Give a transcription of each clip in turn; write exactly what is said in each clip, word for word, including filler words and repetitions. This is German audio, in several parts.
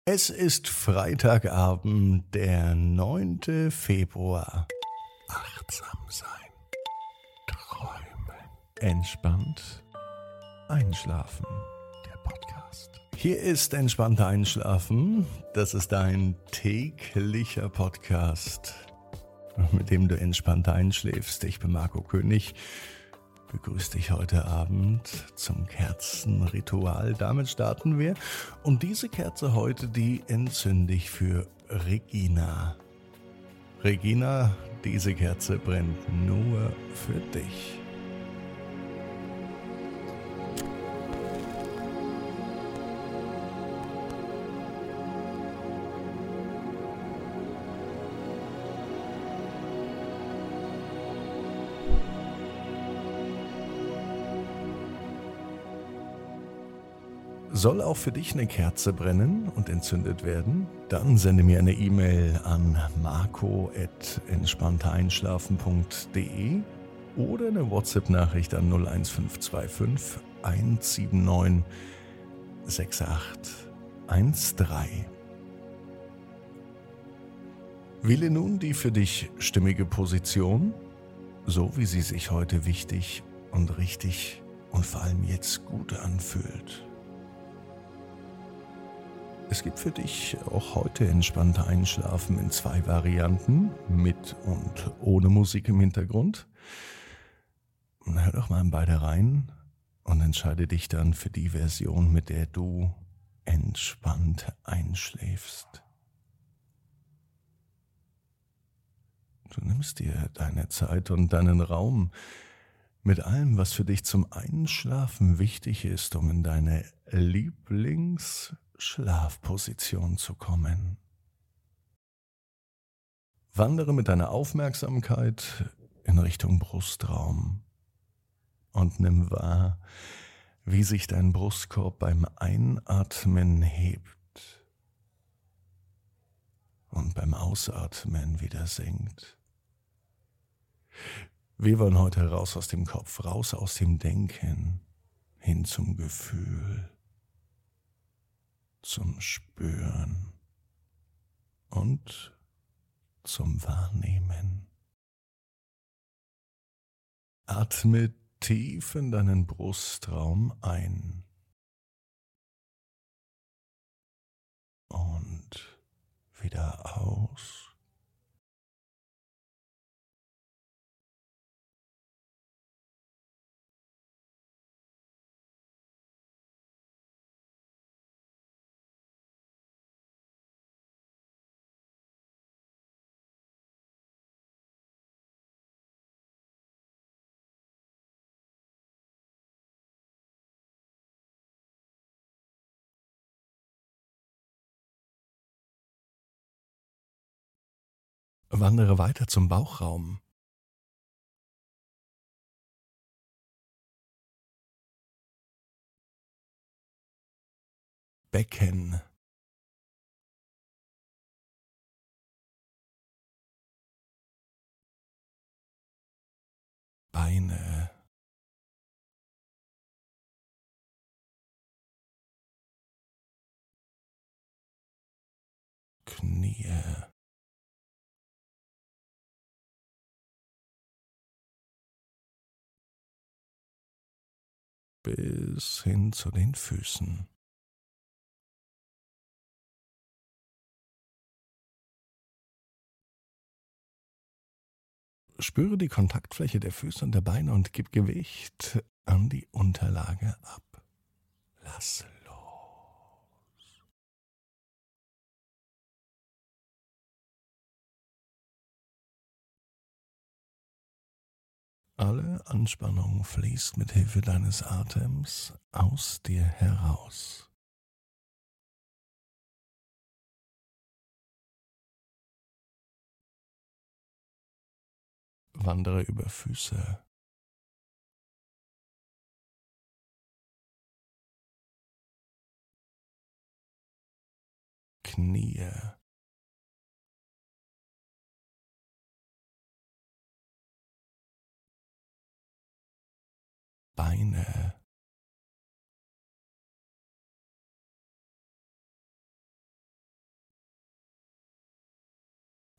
Es ist Freitagabend, der neunte Februar. Achtsam sein, träumen, entspannt einschlafen. Der Podcast. Hier ist entspannter Einschlafen. Das ist ein täglicher Podcast, mit dem du entspannter einschläfst. Ich bin Marco König. Begrüße dich heute Abend zum Kerzenritual. Damit starten wir. Und diese Kerze heute, die entzünde ich für Regina. Regina, diese Kerze brennt nur für dich. Soll auch für dich eine Kerze brennen und entzündet werden? Dann sende mir eine E-Mail an marco at entspannter einschlafen punkt de oder eine WhatsApp-Nachricht an null eins fünf zwei fünf eins sieben neun sechs acht eins drei. Wähle nun die für dich stimmige Position, so wie sie sich heute wichtig und richtig und vor allem jetzt gut anfühlt. Es gibt für dich auch heute entspannter Einschlafen in zwei Varianten, mit und ohne Musik im Hintergrund. Hör doch mal in beide rein und entscheide dich dann für die Version, mit der du entspannt einschläfst. Du nimmst dir deine Zeit und deinen Raum mit allem, was für dich zum Einschlafen wichtig ist, um in deine Lieblingsschlafposition zu kommen. Wandere mit deiner Aufmerksamkeit in Richtung Brustraum und nimm wahr, wie sich dein Brustkorb beim Einatmen hebt und beim Ausatmen wieder senkt. Wir wollen heute raus aus dem Kopf, raus aus dem Denken, hin zum Gefühl, zum Spüren und zum Wahrnehmen. Atme tief in deinen Brustraum ein und wieder aus. Wandere weiter zum Bauchraum. Becken. Beine. Knie. Bis hin zu den Füßen. Spüre die Kontaktfläche der Füße und der Beine und gib Gewicht an die Unterlage ab. Lass los. Alle Anspannung fließt mit Hilfe deines Atems aus dir heraus. Wandere über Füße, Knie, Beine,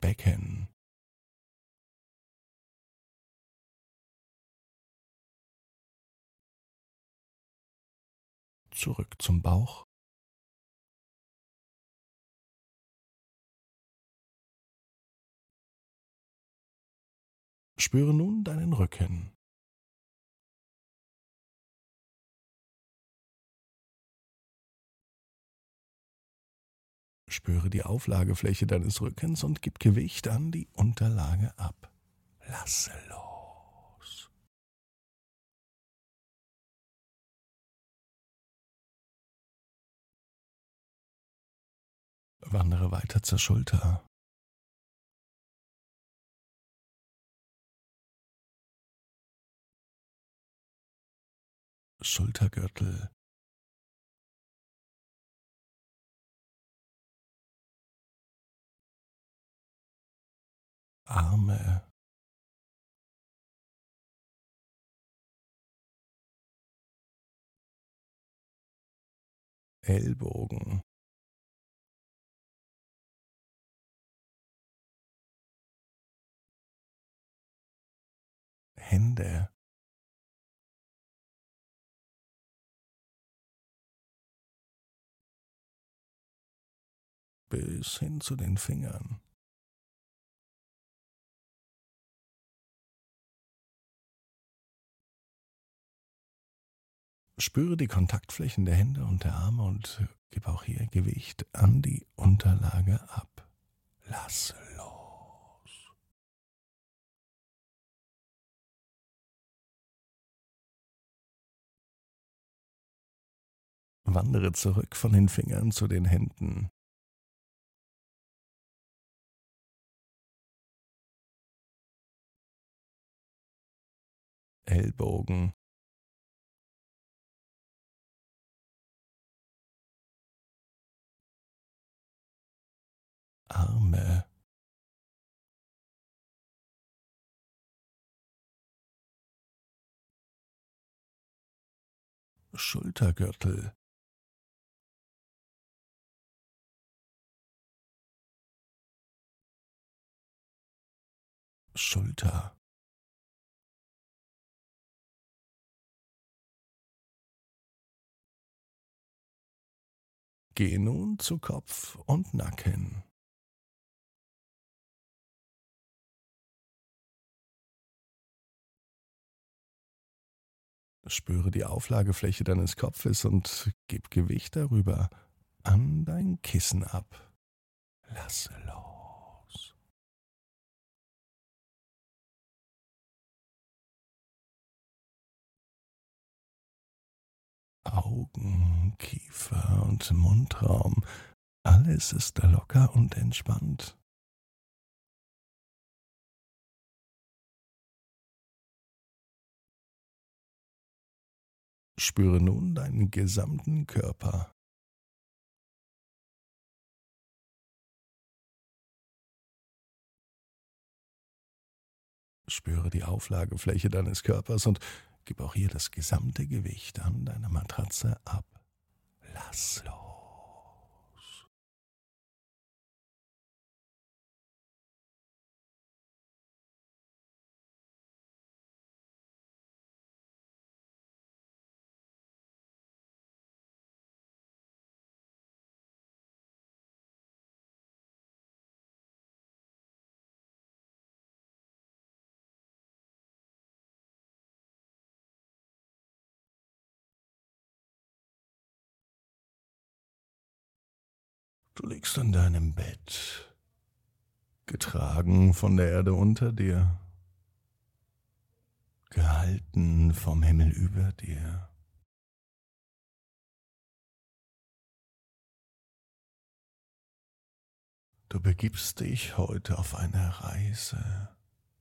Becken. Zurück zum Bauch. Spüre nun deinen Rücken. Spüre die Auflagefläche deines Rückens und gib Gewicht an die Unterlage ab. Lasse los. Wandere weiter zur Schulter. Schultergürtel. Arme. Ellbogen. Hände. Bis hin zu den Fingern. Spüre die Kontaktflächen der Hände und der Arme und gib auch hier Gewicht an die Unterlage ab. Lasse los. Wandere zurück von den Fingern zu den Händen. Ellbogen. Arme. Schultergürtel. Schulter. Gehe nun zu Kopf und Nacken. Spüre die Auflagefläche deines Kopfes und gib Gewicht darüber an dein Kissen ab. Lasse los. Augen, Kiefer und Mundraum, alles ist locker und entspannt. Spüre nun deinen gesamten Körper. Spüre die Auflagefläche deines Körpers und gib auch hier das gesamte Gewicht an deiner Matratze ab. Lass los. Du liegst an deinem Bett, getragen von der Erde unter dir, gehalten vom Himmel über dir. Du begibst dich heute auf eine Reise.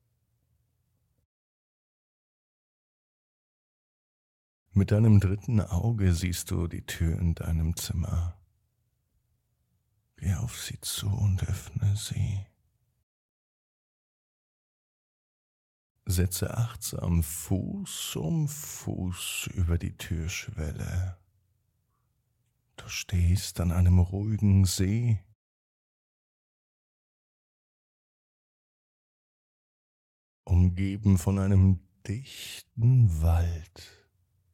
Mit deinem dritten Auge siehst du die Tür in deinem Zimmer. Geh auf sie zu und öffne sie. Setze achtsam Fuß um Fuß über die Türschwelle. Du stehst an einem ruhigen See. umgeben von einem dichten Wald.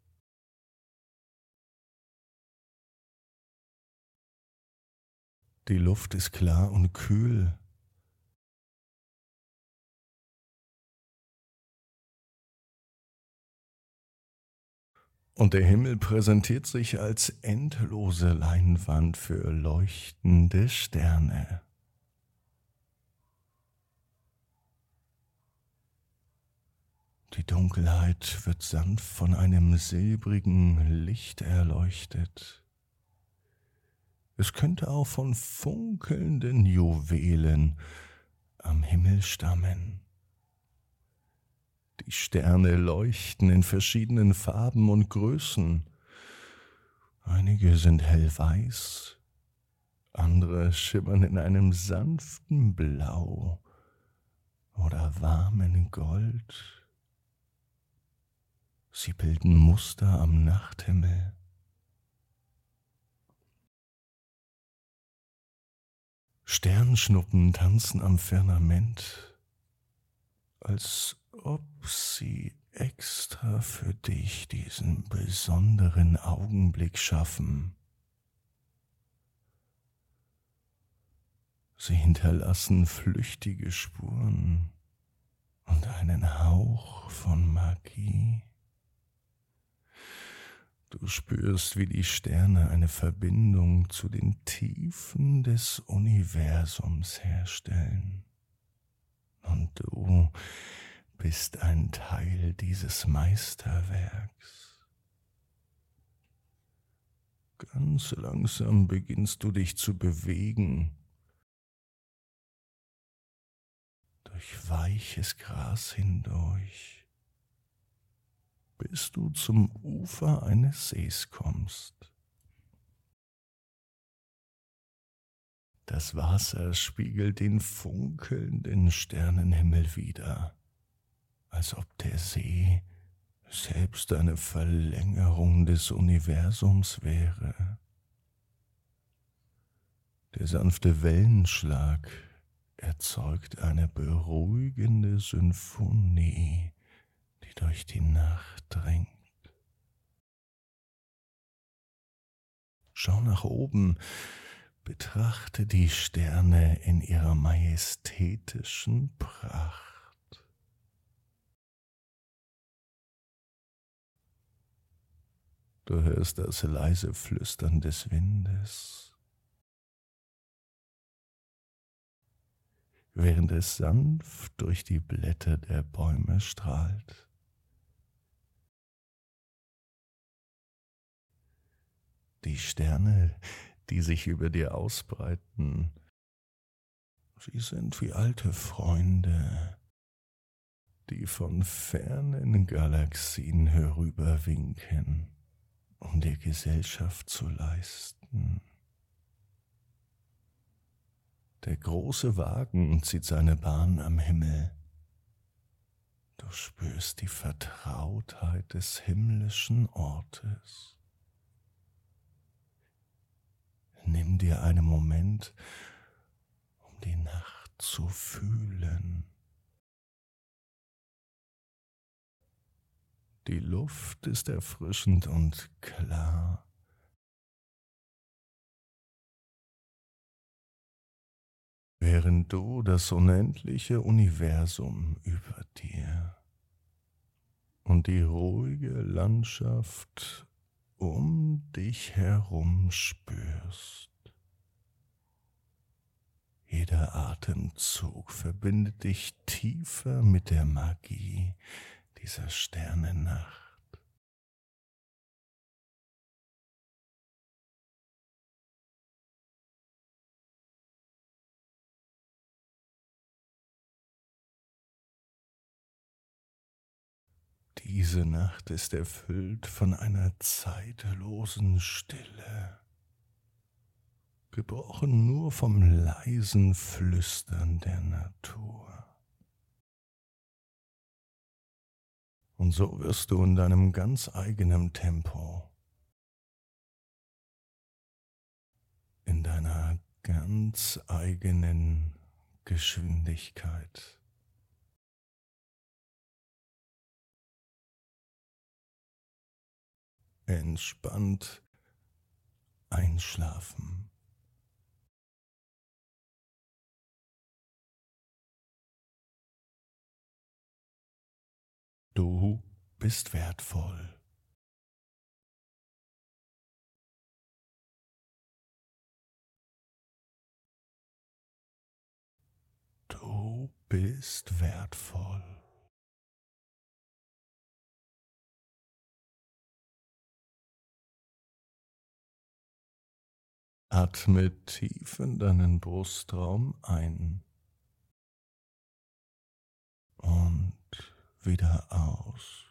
Die Luft ist klar und kühl. Und der Himmel präsentiert sich als endlose Leinwand für leuchtende Sterne. Die Dunkelheit wird sanft von einem silbrigen Licht erleuchtet. Es könnte auch von funkelnden Juwelen am Himmel stammen. Die Sterne leuchten in verschiedenen Farben und Größen. Einige sind hellweiß, andere schimmern in einem sanften Blau oder warmen Gold. Sie bilden Muster am Nachthimmel. Sternschnuppen tanzen am Firmament, als ob sie extra für dich diesen besonderen Augenblick schaffen. Sie hinterlassen flüchtige Spuren und einen Hauch von Magie. Du spürst, wie die Sterne eine Verbindung zu den Tiefen des Universums herstellen. Und du bist ein Teil dieses Meisterwerks. Ganz langsam beginnst du dich zu bewegen. Durch weiches Gras hindurch, bis du zum Ufer eines Sees kommst. Das Wasser spiegelt den funkelnden Sternenhimmel wider, als ob der See selbst eine Verlängerung des Universums wäre. Der sanfte Wellenschlag erzeugt eine beruhigende Symphonie, die durch die Nacht dringt. Schau nach oben, betrachte die Sterne in ihrer majestätischen Pracht. Du hörst das leise Flüstern des Windes, während es sanft durch die Blätter der Bäume strahlt. Die Sterne, die sich über dir ausbreiten, sie sind wie alte Freunde, die von fernen Galaxien herüberwinken, um dir Gesellschaft zu leisten. Der große Wagen zieht seine Bahn am Himmel. Du spürst die Vertrautheit des himmlischen Ortes. Nimm dir einen Moment, um die Nacht zu fühlen. Die Luft ist erfrischend und klar. Während du das unendliche Universum über dir und die ruhige Landschaft um dich herum spürst. Jeder Atemzug verbindet dich tiefer mit der Magie dieser Sternennacht. Diese Nacht ist erfüllt von einer zeitlosen Stille, gebrochen nur vom leisen Flüstern der Natur. Und so wirst du in deinem ganz eigenen Tempo, in deiner ganz eigenen Geschwindigkeit entspannt einschlafen. Du bist wertvoll. Du bist wertvoll. Atme tief in deinen Brustraum ein und wieder aus.